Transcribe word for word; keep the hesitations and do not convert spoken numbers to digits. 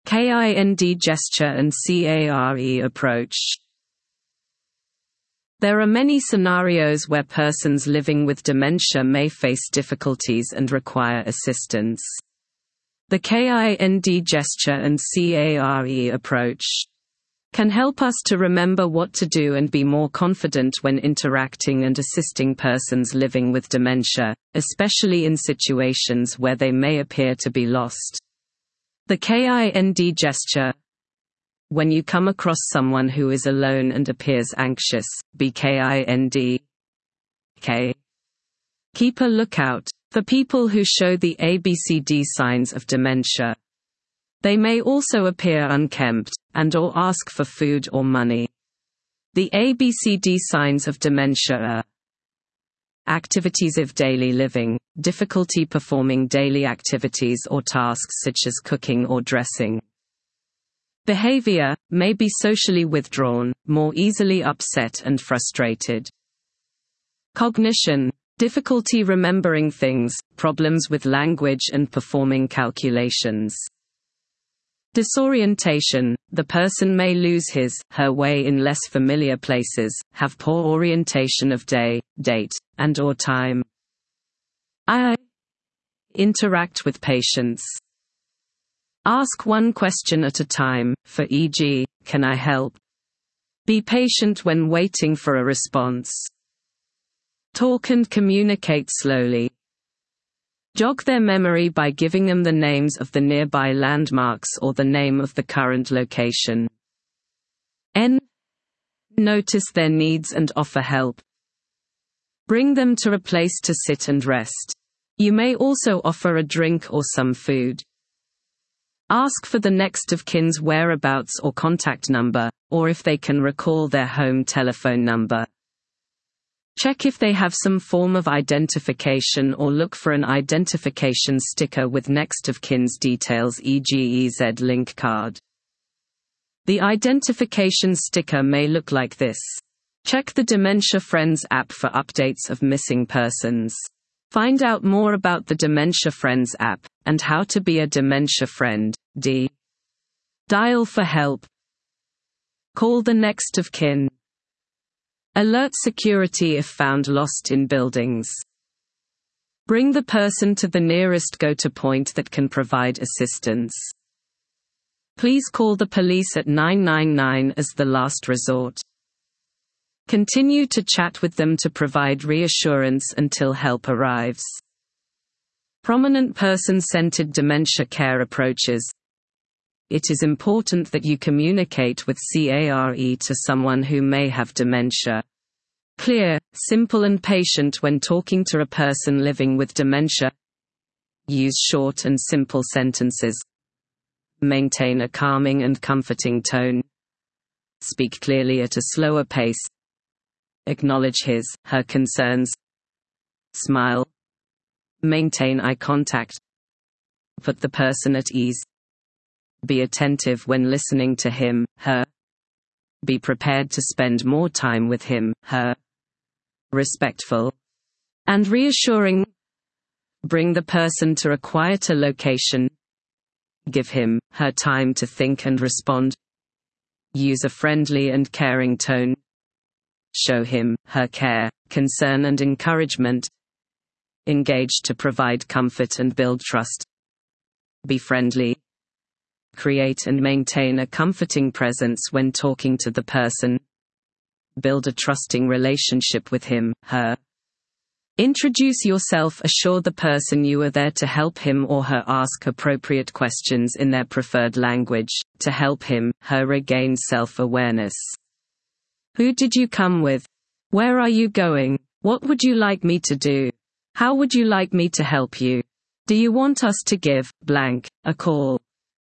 Kind gesture and care approach. There are many scenarios where persons living with dementia may face difficulties and require assistance. The Kind gesture and care approach can help us to remember what to do and be more confident when interacting and assisting persons living with dementia, especially in situations where they may appear to be lost. The Kind gesture. When you come across someone who is alone and appears anxious, be kind. K. Keep a lookout for people who show the A B C D signs of dementia. They may also appear unkempt, and or ask for food or money. The A B C D signs of dementia are activities of daily living, difficulty performing daily activities or tasks such as cooking or dressing. Behavior may be socially withdrawn, more easily upset and frustrated. Cognition, difficulty remembering things, problems with language and performing calculations. Disorientation, the person may lose his, her way in less familiar places, have poor orientation of day, date, and or time. I. Interact with patients. Ask one question at a time, for example, can I help? Be patient when waiting for a response. Talk and communicate slowly. Jog their memory by giving them the names of the nearby landmarks or the name of the current location. N. Notice their needs and offer help. Bring them to a place to sit and rest. You may also offer a drink or some food. Ask for the next of kin's whereabouts or contact number, or if they can recall their home telephone number. Check if they have some form of identification or look for an identification sticker with next of kin's details, for example E Z link card. The identification sticker may look like this. Check the Dementia Friends app for updates of missing persons. Find out more about the Dementia Friends app, and how to be a dementia friend. D. Dial for help. Call the next of kin. Alert security if found lost in buildings. Bring the person to the nearest go-to point that can provide assistance. Please call the police at nine nine nine as the last resort. Continue to chat with them to provide reassurance until help arrives. Prominent person-centered dementia care approaches. It is important that you communicate with care to someone who may have dementia. Clear, simple and patient when talking to a person living with dementia. Use short and simple sentences. Maintain a calming and comforting tone. Speak clearly at a slower pace. Acknowledge his, her concerns. Smile. Maintain eye contact. Put the person at ease. Be attentive when listening to him, her. Be prepared to spend more time with him, her. Respectful and reassuring. Bring the person to a quieter location. Give him, her time to think and respond. Use a friendly and caring tone. Show him, her care, concern and encouragement. Engage to provide comfort and build trust. Be friendly. Create and maintain a comforting presence when talking to the person. Build a trusting relationship with him, her. Introduce yourself. Assure the person you are there to help him or her. Ask appropriate questions in their preferred language, to help him, her regain self-awareness. Who did you come with? Where are you going? What would you like me to do? How would you like me to help you? Do you want us to give blank a call?